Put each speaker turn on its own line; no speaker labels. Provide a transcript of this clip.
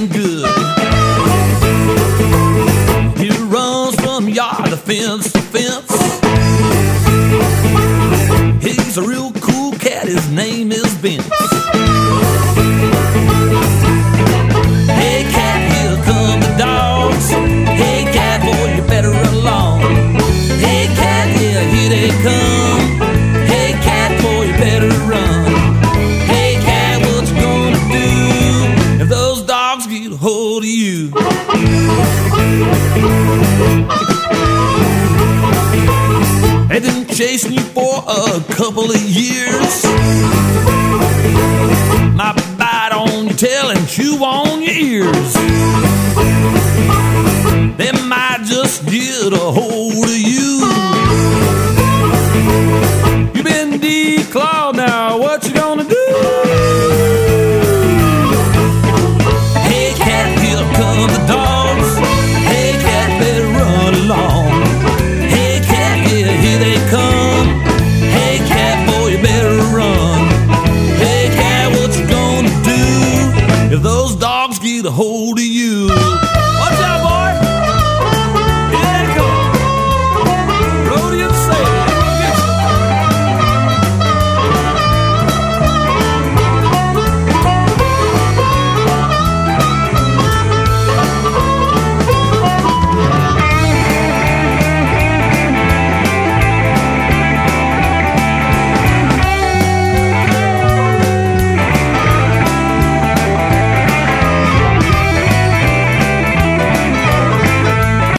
looking good. He runs from yard to fence to fence. He's a real cool cat, his name is Vince. Hey cat, here come the dogs. Hey cat, boy, you better run along. Hey cat, yeah, here they come. Hey cat, boy, you better run. Hey cat, what you gonna do if those dogs get a hold of you? They've been chasing you for a couple of years. Might bite on your tail and chew on your ears. They might just get a hold of you. You've been declawed now, what you gonna do? Hey cat, here come the dogs. Hey cat, better run along. Hey cat, yeah, here they come. Hey cat, boy, you better run. Hey cat, what you gonna do if those dogs get a hold of you?